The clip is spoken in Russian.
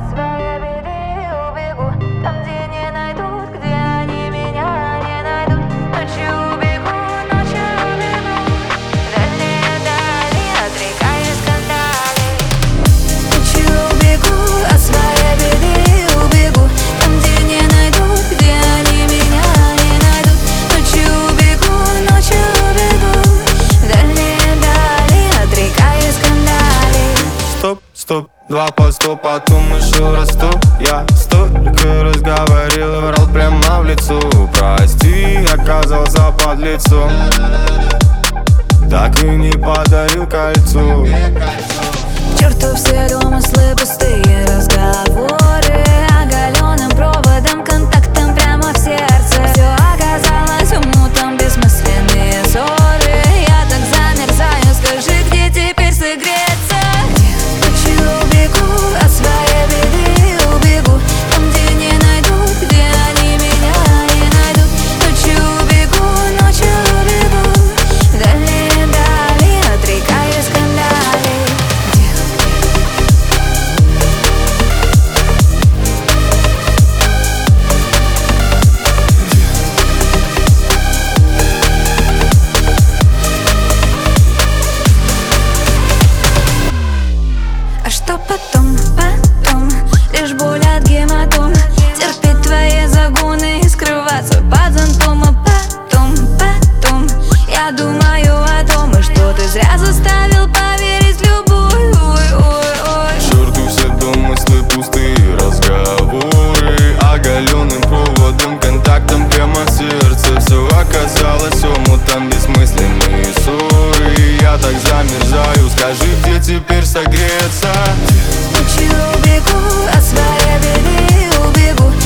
от своей беды убегу. Там, где не найдут, где они меня не найдут. Ночью убегу, ночью убегу. Дальние дали, отрекаясь скандали. Ночью убегу, от своей беды убегу. Там, где не найдут, где они меня не найдут. Ночью убегу, ночью убегу. Дальние дали, отрекаясь скандали. Стоп, стоп, два по сто, потом еще расту. Я столько разговорил и врал прямо в лицо. Прости, оказался под лицом, так и не подарил кольцо. К черту все домыслы, пустые разговоры. Оголенным проводом, контактом прямо в сердце. Все оказалось умутом, бессмысленные ссоры. Я так замерзаю, скажи, где теперь согреться? Ночью убегу, от своей беды убегу. Там, где не найдут, где они меня не найдут. Ночью убегу, ночью убегу. Дальние дали, отрекаясь скандали. А что потом, потом? Лишь боль от гематом. Терпеть твои загоны и скрываться под зонтом. А потом я думаю о том, и что ты зря заставил поверить в любовь. Ой. К черту все домыслы, пустые разговоры. Оголенным проводом, контактом прямо в сердце. Все оказалось омутом, бессмысленные ссоры. Я так замерзаю, скажи, где теперь согреться? Ночью убегу, от своей беды убегу.